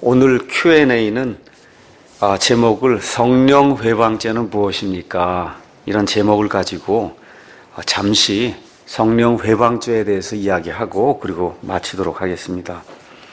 오늘 Q&A는 제목을 성령 회방죄는 무엇입니까? 이런 제목을 가지고 잠시 성령 회방죄에 대해서 이야기하고 그리고 마치도록 하겠습니다.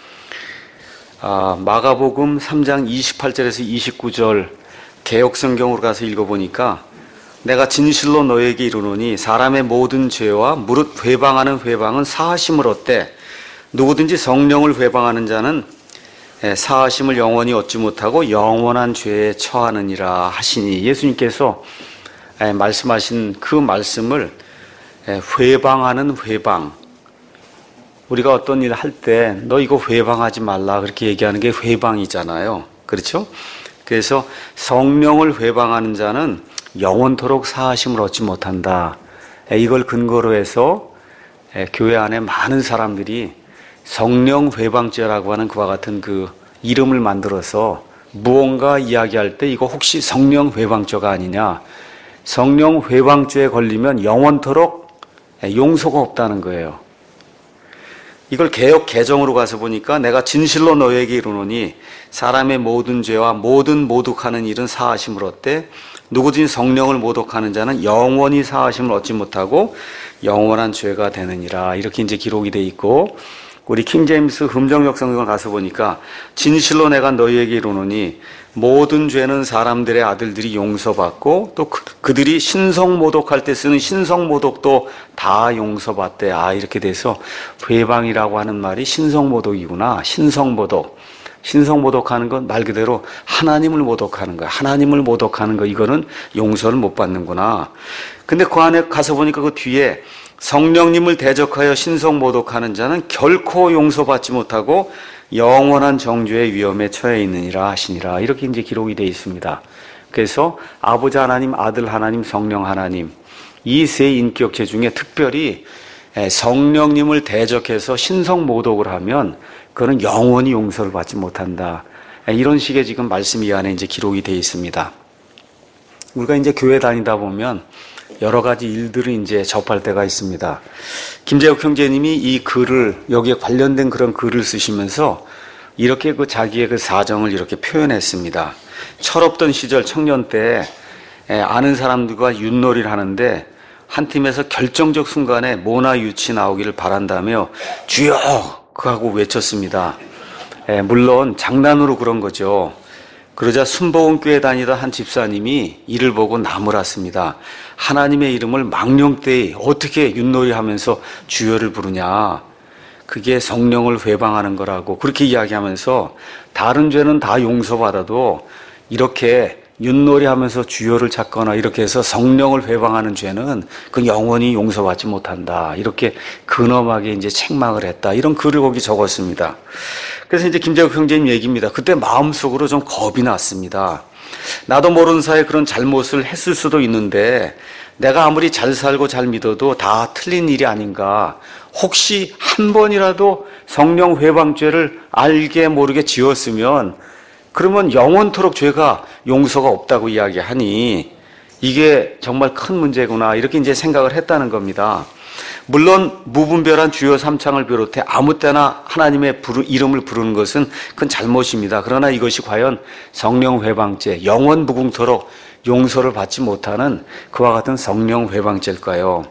마가복음 3장 28절에서 29절 개역성경으로 가서 읽어보니까 내가 진실로 너에게 이르노니 사람의 모든 죄와 무릇 회방하는 회방은 사하심을 얻되 누구든지 성령을 회방하는 자는 사하심을 영원히 얻지 못하고 영원한 죄에 처하느니라 하시니, 예수님께서 말씀하신 그 말씀을 회방하는 회방, 우리가 어떤 일 할 때 너 이거 회방하지 말라 그렇게 얘기하는 게 회방이잖아요. 그렇죠? 그래서 성령을 회방하는 자는 영원토록 사하심을 얻지 못한다. 이걸 근거로 해서 교회 안에 많은 사람들이 성령 회방죄라고 하는 그와 같은 그 이름을 만들어서 무언가 이야기할 때 이거 혹시 성령 회방죄가 아니냐, 성령 회방죄에 걸리면 영원토록 용서가 없다는 거예요. 이걸 개역 개정으로 가서 보니까 내가 진실로 너에게 이르노니 사람의 모든 죄와 모든 모독하는 일은 사하심을 얻되 누구든지 성령을 모독하는 자는 영원히 사하심을 얻지 못하고 영원한 죄가 되느니라, 이렇게 이제 기록이 돼 있고, 우리 킹제임스 흠정역 성경을 가서 보니까 진실로 내가 너희에게 이르노니 모든 죄는 사람들의 아들들이 용서받고 또 그들이 신성모독할 때 쓰는 신성모독도 다 용서받대. 이렇게 돼서 회방이라고 하는 말이 신성모독이구나. 신성모독. 신성모독하는 건 말 그대로 하나님을 모독하는 거야. 하나님을 모독하는 거, 이거는 용서를 못 받는구나. 근데 그 안에 가서 보니까 그 뒤에 성령님을 대적하여 신성모독하는 자는 결코 용서받지 못하고 영원한 정죄의 위험에 처해 있느니라 하시니라, 이렇게 이제 기록이 되어 있습니다. 그래서 아버지 하나님, 아들 하나님, 성령 하나님, 이 세 인격체 중에 특별히 성령님을 대적해서 신성모독을 하면 그거는 영원히 용서를 받지 못한다. 이런 식의 지금 말씀이 이 안에 이제 기록이 되어 있습니다. 우리가 이제 교회 다니다 보면 여러 가지 일들을 이제 접할 때가 있습니다. 김재욱 형제님이 이 글을, 여기에 관련된 그런 글을 쓰시면서 이렇게 자기의 그 사정을 이렇게 표현했습니다. 철없던 시절 청년 때 아는 사람들과 윷놀이를 하는데 한 팀에서 결정적 순간에 모나 윷이 나오기를 바란다며 주여! 하고 외쳤습니다. 물론 장난으로 그런 거죠. 그러자 순복음교회 다니던 한 집사님이 이를 보고 나무랐습니다. 하나님의 이름을 망령되이 어떻게 윷놀이 하면서 주여를 부르냐. 그게 성령을 회방하는 거라고 그렇게 이야기하면서 다른 죄는 다 용서받아도 이렇게 윷놀이 하면서 주여를 찾거나 이렇게 해서 성령을 회방하는 죄는 그 영원히 용서받지 못한다. 이렇게 근엄하게 이제 책망을 했다. 이런 글을 거기 적었습니다. 그래서 이제 김재욱 형제님 얘기입니다. 그때 마음속으로 좀 겁이 났습니다. 나도 모르는 사이에 그런 잘못을 했을 수도 있는데 내가 아무리 잘 살고 잘 믿어도 다 틀린 일이 아닌가. 혹시 한 번이라도 성령 회방죄를 알게 모르게 지었으면 그러면 영원토록 죄가 용서가 없다고 이야기하니 이게 정말 큰 문제구나, 이렇게 이제 생각을 했다는 겁니다. 물론 무분별한 주요 삼창을 비롯해 아무 때나 하나님의 이름을 부르는 것은 그건 잘못입니다. 그러나 이것이 과연 성령 회방죄, 영원 무궁토록 용서를 받지 못하는 그와 같은 성령 회방죄일까요?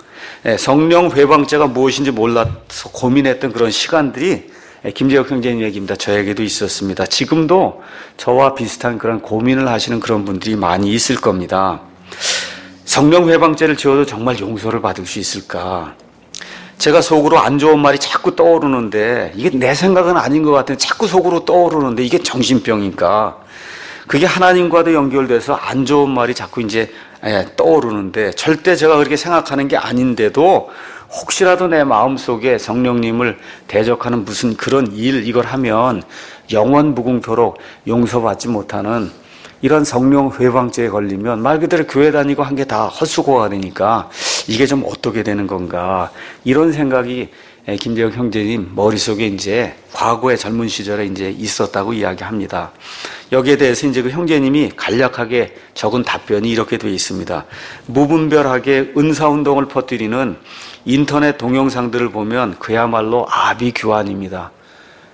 성령 회방죄가 무엇인지 몰라서 고민했던 그런 시간들이 김재혁 형제님 얘기입니다. 저에게도 있었습니다. 지금도 저와 비슷한 그런 고민을 하시는 그런 분들이 많이 있을 겁니다. 성령 회방죄를 지어도 정말 용서를 받을 수 있을까? 제가 속으로 안 좋은 말이 자꾸 떠오르는데 이게 내 생각은 아닌 것 같은데 자꾸 속으로 떠오르는데 이게 정신병인가? 그게 하나님과도 연결돼서 안 좋은 말이 자꾸 이제 떠오르는데 절대 제가 그렇게 생각하는 게 아닌데도 혹시라도 내 마음속에 성령님을 대적하는 무슨 그런 일, 이걸 하면 영원 무궁토록 용서받지 못하는 이런 성령 회방죄에 걸리면 말 그대로 교회 다니고 한 게 다 헛수고가 되니까 이게 좀 어떻게 되는 건가, 이런 생각이 김재혁 형제님 머릿속에 이제 과거의 젊은 시절에 이제 있었다고 이야기합니다. 여기에 대해서 이제 그 형제님이 간략하게 적은 답변이 이렇게 되어 있습니다. 무분별하게 은사운동을 퍼뜨리는 인터넷 동영상들을 보면 그야말로 아비규환입니다.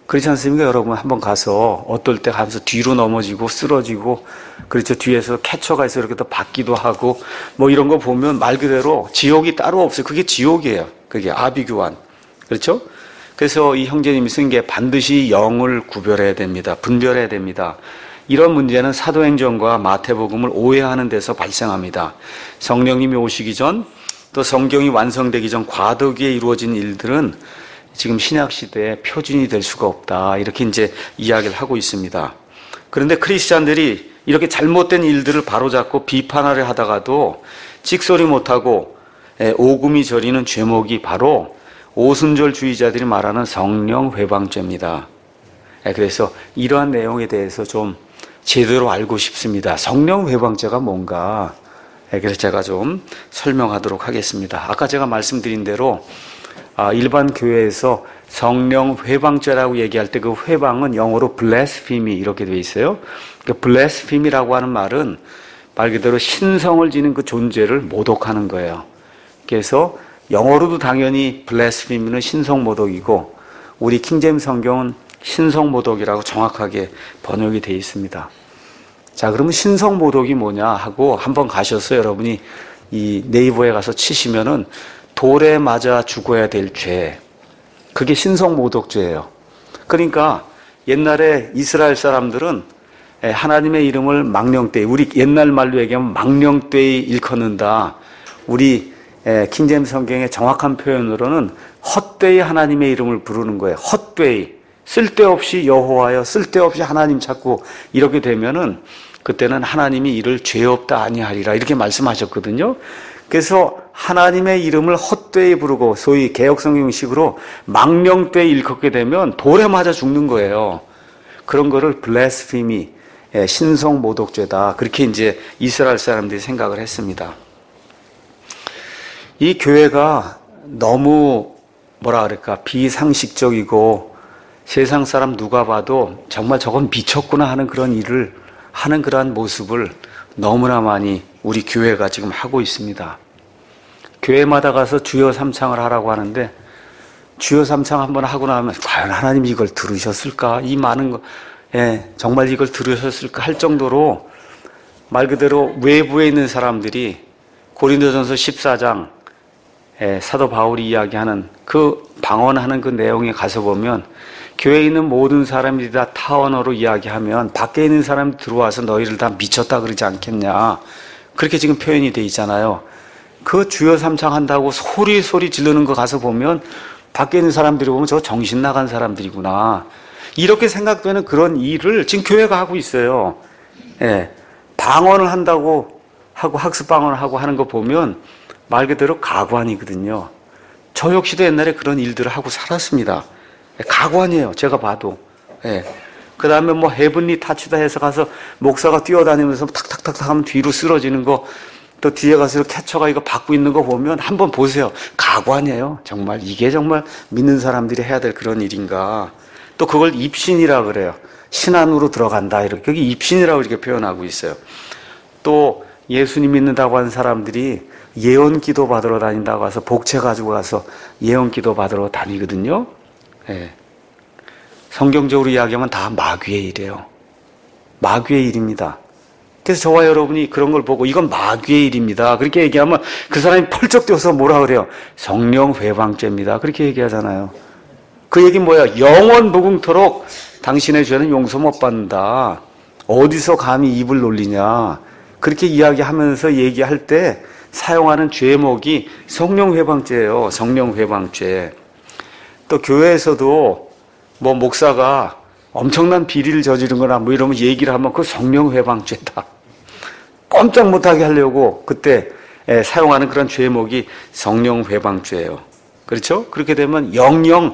그렇지 않습니까? 여러분 한번 가서 어떨 때 가면서 뒤로 넘어지고 쓰러지고 그렇죠. 뒤에서 캐쳐가 있어 이렇게 또 받기도 하고 뭐 이런 거 보면 말 그대로 지옥이 따로 없어요. 그게 지옥이에요. 그게 아비규환. 그렇죠? 그래서 이 형제님이 쓴 게 반드시 영을 구별해야 됩니다. 분별해야 됩니다. 이런 문제는 사도행전과 마태복음을 오해하는 데서 발생합니다. 성령님이 오시기 전 또 성경이 완성되기 전 과도기에 이루어진 일들은 지금 신약시대의 표준이 될 수가 없다. 이렇게 이제 이야기를 하고 있습니다. 그런데 크리스찬들이 이렇게 잘못된 일들을 바로잡고 비판하려 하다가도 찍소리 못하고 오금이 저리는 죄목이 바로 오순절주의자들이 말하는 성령 회방죄입니다. 그래서 이러한 내용에 대해서 좀 제대로 알고 싶습니다. 성령 회방죄가 뭔가? 그래서 제가 좀 설명하도록 하겠습니다. 아까 제가 말씀드린 대로 일반 교회에서 성령 회방죄라고 얘기할 때 그 회방은 영어로 blasphemy 이렇게 되어 있어요. 그 blasphemy라고 하는 말은 말 그대로 신성을 지닌 그 존재를 모독하는 거예요. 그래서 영어로도 당연히 blasphemy는 신성모독이고 우리 킹제임스 성경은 신성모독이라고 정확하게 번역이 되어 있습니다. 자, 그러면 신성모독이 뭐냐 하고 한번 가셔서 여러분이 이 네이버에 가서 치시면은 돌에 맞아 죽어야 될 죄. 그게 신성모독죄예요. 그러니까 옛날에 이스라엘 사람들은 하나님의 이름을 망령되이, 우리 옛날 말로 얘기하면 망령되이 일컫는다. 우리 킹제임스 성경의 정확한 표현으로는 헛되이 하나님의 이름을 부르는 거예요. 헛되이. 쓸데없이 여호와여, 쓸데없이 하나님 찾고 이렇게 되면은 그때는 하나님이 이를 죄 없다 아니하리라 이렇게 말씀하셨거든요. 그래서 하나님의 이름을 헛되이 부르고 소위 개역성경식으로 망령되이 일컫게 되면 돌에 맞아 죽는 거예요. 그런 거를 블래스피미, 신성모독죄다. 그렇게 이제 이스라엘 사람들이 생각을 했습니다. 이 교회가 너무 뭐라 그럴까 비상식적이고 세상 사람 누가 봐도 정말 저건 미쳤구나 하는 그런 일을 하는 그러한 모습을 너무나 많이 우리 교회가 지금 하고 있습니다. 교회마다 가서 주여 삼창을 하라고 하는데 주여 삼창 한번 하고 나면 과연 하나님이 이걸 들으셨을까? 이 많은 거, 정말 이걸 들으셨을까 할 정도로 말 그대로 외부에 있는 사람들이 고린도전서 14장 사도 바울이 이야기하는 그 방언하는 그 내용에 가서 보면 교회에 있는 모든 사람들이 다 타언어로 이야기하면 밖에 있는 사람이 들어와서 너희를 다 미쳤다 그러지 않겠냐. 그렇게 지금 표현이 돼 있잖아요. 그 주여 삼창 한다고 소리 지르는 거 가서 보면 밖에 있는 사람들이 보면 저 정신 나간 사람들이구나. 이렇게 생각되는 그런 일을 지금 교회가 하고 있어요. 방언을 한다고 하고 학습 방언을 하고 하는 거 보면 말 그대로 가관이거든요. 저 역시도 옛날에 그런 일들을 하고 살았습니다. 가관이에요. 제가 봐도. 그 다음에 뭐 헤븐리 타치다 해서 가서 목사가 뛰어다니면서 탁탁탁탁 하면 뒤로 쓰러지는 거, 또 뒤에 가서 캐쳐가 이거 받고 있는 거 보면 한번 보세요. 가관이에요. 정말 이게 정말 믿는 사람들이 해야 될 그런 일인가. 또 그걸 입신이라 그래요. 신 안으로 들어간다. 이렇게 여기 입신이라고 이렇게 표현하고 있어요. 또 예수님 믿는다고 하는 사람들이 예언 기도 받으러 다닌다고 해서 복채 가지고 가서 예언 기도 받으러 다니거든요. 성경적으로 이야기하면 다 마귀의 일이에요. 마귀의 일입니다. 그래서 저와 여러분이 그런 걸 보고 이건 마귀의 일입니다. 그렇게 얘기하면 그 사람이 펄쩍 뛰어서 뭐라 그래요? 성령 회방죄입니다. 그렇게 얘기하잖아요. 그 얘기는 뭐야? 영원 무궁토록 당신의 죄는 용서 못 받는다. 어디서 감히 입을 놀리냐. 그렇게 이야기하면서 얘기할 때 사용하는 죄목이 성령 회방죄예요. 성령 회방죄. 또 교회에서도 뭐 목사가 엄청난 비리를 저지른 거나 뭐 이러면 얘기를 하면 그 성령 회방죄다. 꼼짝 못하게 하려고 그때 사용하는 그런 죄목이 성령 회방죄예요. 그렇죠? 그렇게 되면 영영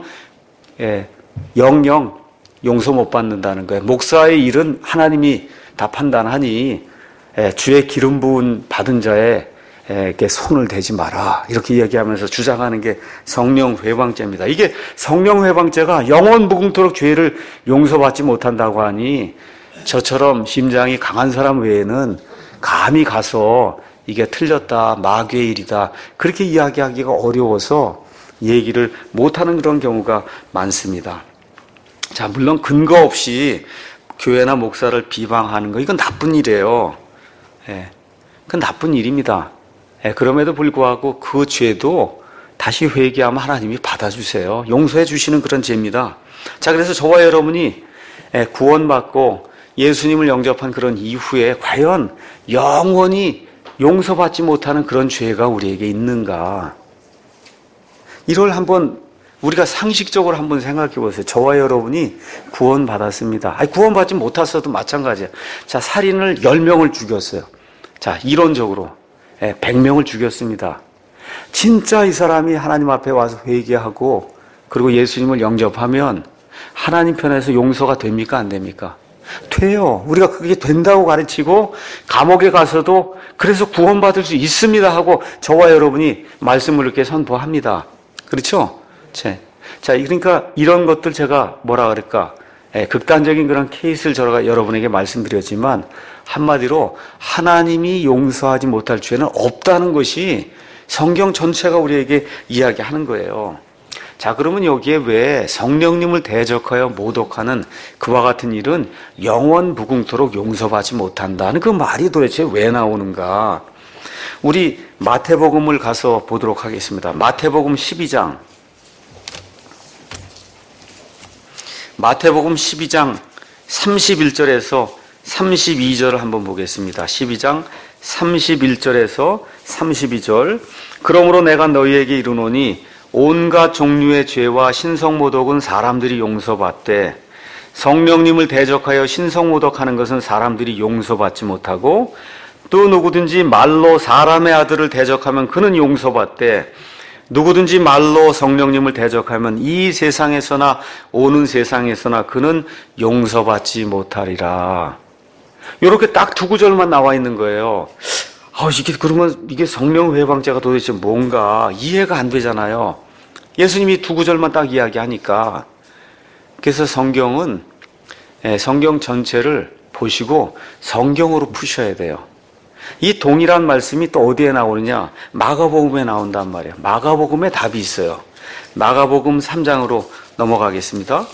용서 못 받는다는 거예요. 목사의 일은 하나님이 다 판단하니 주의 기름 부은 받은 자에게 손을 대지 마라. 이렇게 이야기하면서 주장하는 게 성령 회방죄입니다. 이게 성령 회방죄가 영원 무궁토록 죄를 용서받지 못한다고 하니 저처럼 심장이 강한 사람 외에는 감히 가서 이게 틀렸다, 마귀의 일이다 그렇게 이야기하기가 어려워서 얘기를 못하는 그런 경우가 많습니다. 자, 물론 근거 없이 교회나 목사를 비방하는 거, 이건 나쁜 일이에요. 예, 그건 나쁜 일입니다. 예, 그럼에도 불구하고 그 죄도 다시 회개하면 하나님이 받아주세요. 용서해 주시는 그런 죄입니다. 자, 그래서 저와 여러분이 구원받고 예수님을 영접한 그런 이후에 과연 영원히 용서받지 못하는 그런 죄가 우리에게 있는가? 이걸 한번 우리가 상식적으로 한번 생각해 보세요. 저와 여러분이 구원받았습니다. 구원받지 못했어도 마찬가지예요. 자, 살인을 10명을 죽였어요. 자, 이론적으로 100명을 죽였습니다. 진짜 이 사람이 하나님 앞에 와서 회개하고 그리고 예수님을 영접하면 하나님 편에서 용서가 됩니까? 안 됩니까? 돼요. 우리가 그게 된다고 가르치고 감옥에 가서도 그래서 구원받을 수 있습니다 하고 저와 여러분이 말씀을 이렇게 선포합니다. 그렇죠? 자, 그러니까 이런 것들 제가 뭐라 그럴까? 극단적인 그런 케이스를 제가 여러분에게 말씀드렸지만 한마디로 하나님이 용서하지 못할 죄는 없다는 것이 성경 전체가 우리에게 이야기하는 거예요. 자, 그러면 여기에 왜 성령님을 대적하여 모독하는 그와 같은 일은 영원 무궁토록 용서받지 못한다는 그 말이 도대체 왜 나오는가? 우리 마태복음을 가서 보도록 하겠습니다. 마태복음 12장. 마태복음 12장 31절에서 32절을 한번 보겠습니다. 12장 31절에서 32절. 그러므로 내가 너희에게 이르노니 온갖 종류의 죄와 신성모독은 사람들이 용서받되 성령님을 대적하여 신성모독하는 것은 사람들이 용서받지 못하고 또 누구든지 말로 사람의 아들을 대적하면 그는 용서받되 누구든지 말로 성령님을 대적하면 이 세상에서나 오는 세상에서나 그는 용서받지 못하리라. 이렇게 딱 두 구절만 나와 있는 거예요. 그러면 이게 성령 회방죄가 도대체 뭔가 이해가 안 되잖아요. 예수님이 두 구절만 딱 이야기하니까. 그래서 성경은 성경 전체를 보시고 성경으로 푸셔야 돼요. 이 동일한 말씀이 또 어디에 나오느냐? 마가복음에 나온단 말이에요. 마가복음에 답이 있어요. 마가복음 3장으로 넘어가겠습니다.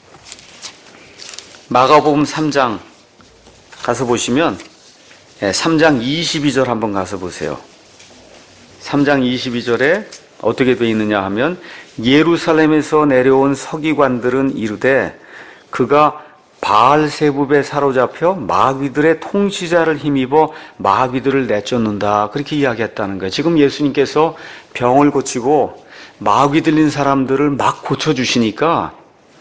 마가복음 3장 가서 보시면 3장 22절 한번 가서 보세요. 3장 22절에 어떻게 되어 있느냐 하면 예루살렘에서 내려온 서기관들은 이르되 그가 바알세붑에 사로잡혀 마귀들의 통치자를 힘입어 마귀들을 내쫓는다. 그렇게 이야기했다는 거예요. 지금 예수님께서 병을 고치고 마귀 들린 사람들을 막 고쳐주시니까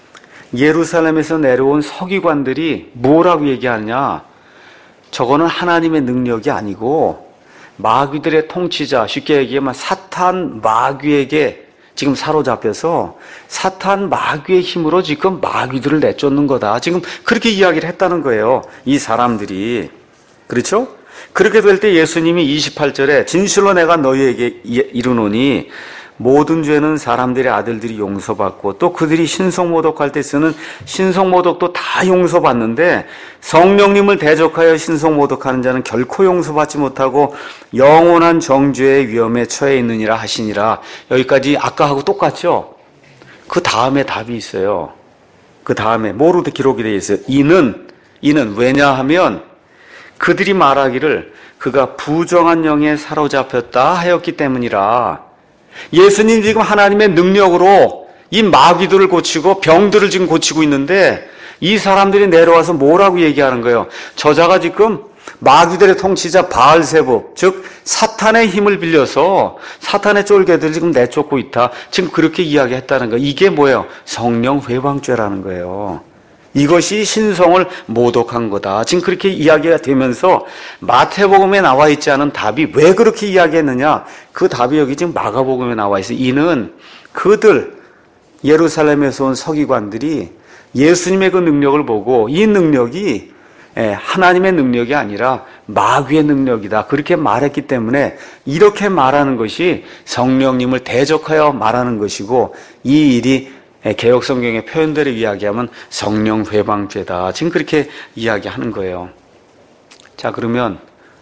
예루살렘에서 내려온 서기관들이 뭐라고 얘기하느냐? 저거는 하나님의 능력이 아니고 마귀들의 통치자, 쉽게 얘기하면 사탄 마귀에게 지금 사로잡혀서 사탄 마귀의 힘으로 지금 마귀들을 내쫓는 거다. 지금 그렇게 이야기를 했다는 거예요. 이 사람들이. 그렇죠? 그렇게 될 때 예수님이 28절에 진실로 내가 너희에게 이르노니 모든 죄는 사람들의 아들들이 용서받고 또 그들이 신성모독할 때 쓰는 신성모독도 다 용서받는데 성령님을 대적하여 신성모독하는 자는 결코 용서받지 못하고 영원한 정죄의 위험에 처해 있느니라 하시니라. 여기까지 아까하고 똑같죠? 그 다음에 답이 있어요. 그 다음에 뭐로 기록이 되어 있어요? 이는 왜냐하면 그들이 말하기를 그가 부정한 영에 사로잡혔다 하였기 때문이라. 예수님 지금 하나님의 능력으로 이 마귀들을 고치고 병들을 지금 고치고 있는데 이 사람들이 내려와서 뭐라고 얘기하는 거예요? 저자가 지금 마귀들의 통치자 바알세붑, 즉 사탄의 힘을 빌려서 사탄의 쫄개들을 지금 내쫓고 있다. 지금 그렇게 이야기했다는 거예요. 이게 뭐예요? 성령 회방죄라는 거예요. 이것이 신성을 모독한 거다. 지금 그렇게 이야기가 되면서 마태복음에 나와 있지 않은 답이 왜 그렇게 이야기했느냐? 그 답이 여기 지금 마가복음에 나와 있어요. 이는 그들 예루살렘에서 온 서기관들이 예수님의 그 능력을 보고 이 능력이 하나님의 능력이 아니라 마귀의 능력이다. 그렇게 말했기 때문에 이렇게 말하는 것이 성령님을 대적하여 말하는 것이고 이 일이 개역성경의 표현대로 이야기하면 성령 회방죄다. 지금 그렇게 이야기하는 거예요. 자, 그러면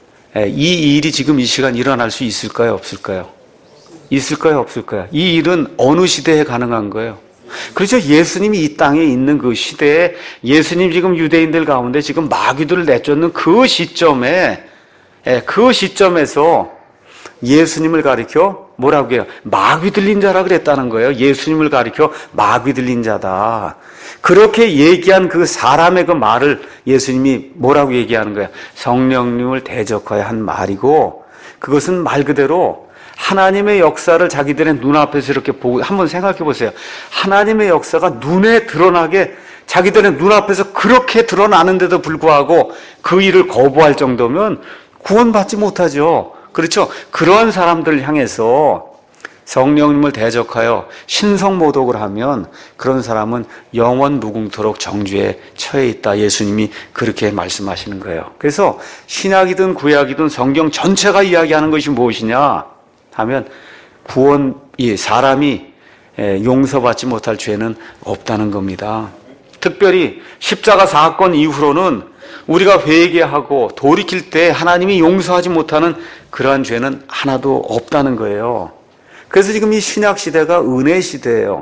이 일이 지금 이 시간 일어날 수 있을까요? 없을까요? 있을까요? 없을까요? 이 일은 어느 시대에 가능한 거예요? 그렇죠. 예수님이 이 땅에 있는 그 시대에 예수님 지금 유대인들 가운데 지금 마귀들을 내쫓는 그 시점에 그 시점에서 예수님을 가리켜 뭐라고 해요? 마귀 들린 자라 그랬다는 거예요. 예수님을 가리켜 마귀 들린 자다. 그렇게 얘기한 그 사람의 그 말을 예수님이 뭐라고 얘기하는 거예요? 성령님을 대적하여 한 말이고, 그것은 말 그대로 하나님의 역사를 자기들의 눈앞에서 이렇게 보고, 한번 생각해 보세요. 하나님의 역사가 눈에 드러나게 자기들의 눈앞에서 그렇게 드러나는데도 불구하고 그 일을 거부할 정도면 구원받지 못하죠. 그렇죠? 그런 사람들을 향해서 성령님을 대적하여 신성모독을 하면 그런 사람은 영원 무궁토록 정죄에 처해 있다. 예수님이 그렇게 말씀하시는 거예요. 그래서 신약이든 구약이든 성경 전체가 이야기하는 것이 무엇이냐 하면 구원이 사람이 용서받지 못할 죄는 없다는 겁니다. 특별히 십자가 사건 이후로는 우리가 회개하고 돌이킬 때 하나님이 용서하지 못하는 그러한 죄는 하나도 없다는 거예요. 그래서 지금 이 신약 시대가 은혜 시대예요.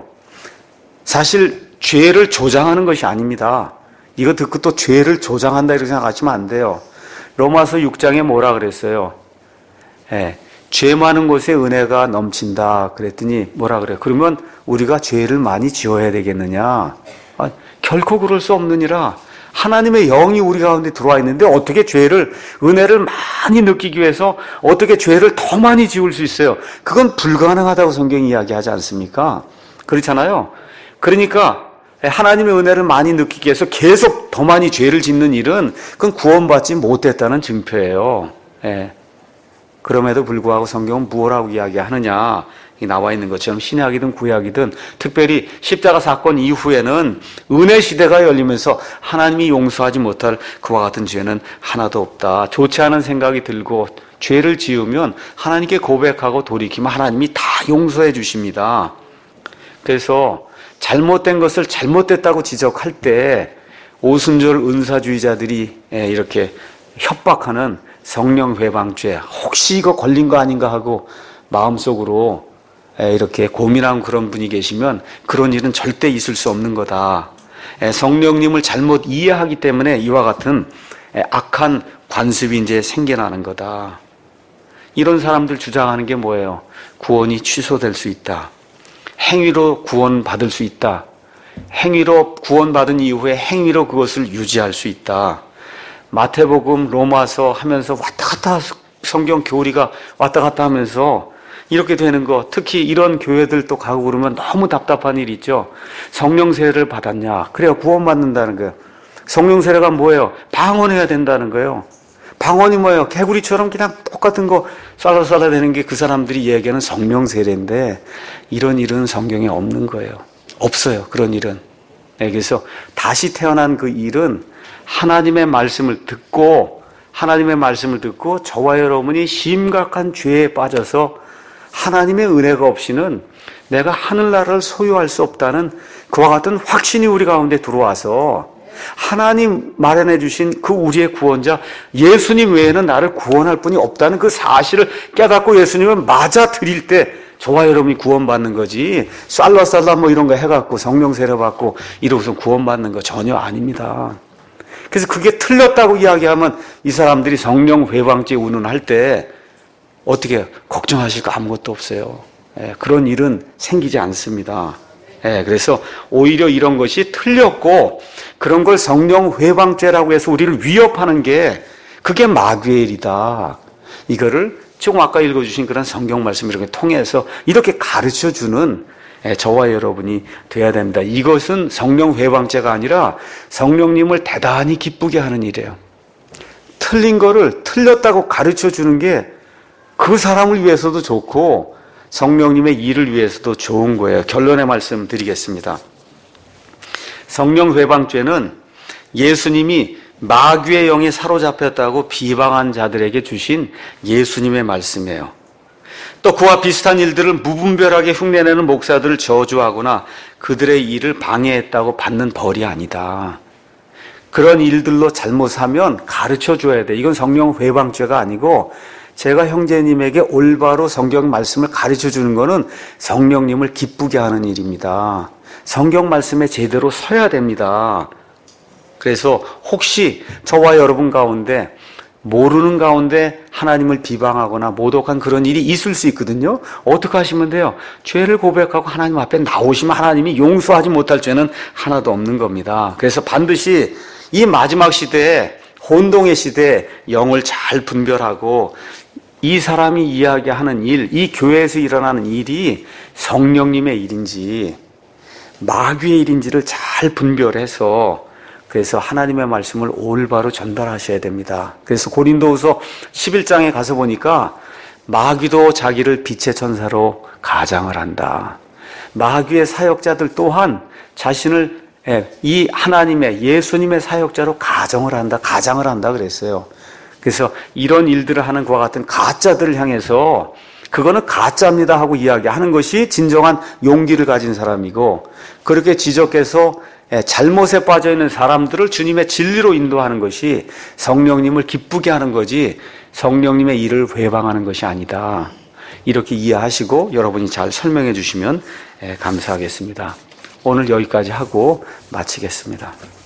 사실 죄를 조장하는 것이 아닙니다. 이거 듣고 또 죄를 조장한다 이렇게 생각하시면 안 돼요. 로마서 6장에 뭐라 그랬어요? 죄 많은 곳에 은혜가 넘친다 그랬더니 뭐라 그래요? 그러면 우리가 죄를 많이 지어야 되겠느냐? 결코 그럴 수 없느니라. 하나님의 영이 우리 가운데 들어와 있는데 어떻게 죄를, 은혜를 많이 느끼기 위해서 어떻게 죄를 더 많이 지을 수 있어요? 그건 불가능하다고 성경이 이야기하지 않습니까? 그렇잖아요. 그러니까 하나님의 은혜를 많이 느끼기 위해서 계속 더 많이 죄를 짓는 일은 그건 구원받지 못했다는 증표예요. 그럼에도 불구하고 성경은 무엇라고 이야기하느냐? 나와 있는 것처럼 신약이든 구약이든 특별히 십자가 사건 이후에는 은혜 시대가 열리면서 하나님이 용서하지 못할 그와 같은 죄는 하나도 없다. 좋지 않은 생각이 들고 죄를 지으면 하나님께 고백하고 돌이키면 하나님이 다 용서해 주십니다. 그래서 잘못된 것을 잘못됐다고 지적할 때 오순절 은사주의자들이 이렇게 협박하는 성령 회방죄, 혹시 이거 걸린 거 아닌가 하고 마음속으로 이렇게 고민하는 그런 분이 계시면 그런 일은 절대 있을 수 없는 거다. 성령님을 잘못 이해하기 때문에 이와 같은 악한 관습이 이제 생겨나는 거다. 이런 사람들 주장하는 게 뭐예요? 구원이 취소될 수 있다. 행위로 구원받을 수 있다. 행위로 구원받은 이후에 행위로 그것을 유지할 수 있다. 마태복음, 로마서 하면서 왔다 갔다 성경 교리가 왔다 갔다 하면서 이렇게 되는 거, 특히 이런 교회들 또 가고 그러면 너무 답답한 일이 있죠. 성령 세례를 받았냐? 그래야 구원받는다는 거예요. 성령 세례가 뭐예요? 방언해야 된다는 거예요. 방언이 뭐예요? 개구리처럼 그냥 똑같은 거 쌀라쌀라 되는 게 그 사람들이 얘기하는 성령 세례인데 이런 일은 성경에 없는 거예요. 없어요. 그런 일은. 그래서 다시 태어난 그 일은 하나님의 말씀을 듣고 저와 여러분이 심각한 죄에 빠져서 하나님의 은혜가 없이는 내가 하늘나라를 소유할 수 없다는 그와 같은 확신이 우리 가운데 들어와서 하나님 마련해 주신 그 우리의 구원자 예수님 외에는 나를 구원할 분이 없다는 그 사실을 깨닫고 예수님을 맞아 드릴 때 저와 여러분이 구원받는 거지, 쌀라쌀라 뭐 이런 거 해갖고 성령 세례 받고 이러고서 구원받는 거 전혀 아닙니다. 그래서 그게 틀렸다고 이야기하면 이 사람들이 성령 회방죄 운운할 때 어떻게 걱정하실 거 아무것도 없어요. 그런 일은 생기지 않습니다. 그래서 오히려 이런 것이 틀렸고 그런 걸 성령 회방죄라고 해서 우리를 위협하는 게 그게 마귀의 일이다. 이거를 지금 아까 읽어주신 그런 성경 말씀 이렇게 통해서 이렇게 가르쳐주는 저와 여러분이 돼야 됩니다. 이것은 성령 회방죄가 아니라 성령님을 대단히 기쁘게 하는 일이에요. 틀린 거를 틀렸다고 가르쳐주는 게 그 사람을 위해서도 좋고 성령님의 일을 위해서도 좋은 거예요. 결론의 말씀 드리겠습니다. 성령 회방죄는 예수님이 마귀의 영에 사로잡혔다고 비방한 자들에게 주신 예수님의 말씀이에요. 또 그와 비슷한 일들을 무분별하게 흉내내는 목사들을 저주하거나 그들의 일을 방해했다고 받는 벌이 아니다. 그런 일들로 잘못하면 가르쳐줘야 돼. 이건 성령 회방죄가 아니고 제가 형제님에게 올바로 성경 말씀을 가르쳐 주는 것은 성령님을 기쁘게 하는 일입니다. 성경 말씀에 제대로 서야 됩니다. 그래서 혹시 저와 여러분 가운데 모르는 가운데 하나님을 비방하거나 모독한 그런 일이 있을 수 있거든요. 어떻게 하시면 돼요? 죄를 고백하고 하나님 앞에 나오시면 하나님이 용서하지 못할 죄는 하나도 없는 겁니다. 그래서 반드시 이 마지막 시대에, 혼동의 시대에 영을 잘 분별하고 이 사람이 이야기하는 일, 이 교회에서 일어나는 일이 성령님의 일인지 마귀의 일인지를 잘 분별해서 그래서 하나님의 말씀을 올바로 전달하셔야 됩니다. 그래서 고린도후서 11장에 가서 보니까 마귀도 자기를 빛의 천사로 가장을 한다. 마귀의 사역자들 또한 자신을 이 하나님의 예수님의 사역자로 가장을 한다 그랬어요. 그래서 이런 일들을 하는 그와 같은 가짜들을 향해서 그거는 가짜입니다 하고 이야기하는 것이 진정한 용기를 가진 사람이고, 그렇게 지적해서 잘못에 빠져있는 사람들을 주님의 진리로 인도하는 것이 성령님을 기쁘게 하는 거지 성령님의 일을 회방하는 것이 아니다. 이렇게 이해하시고 여러분이 잘 설명해 주시면 감사하겠습니다. 오늘 여기까지 하고 마치겠습니다.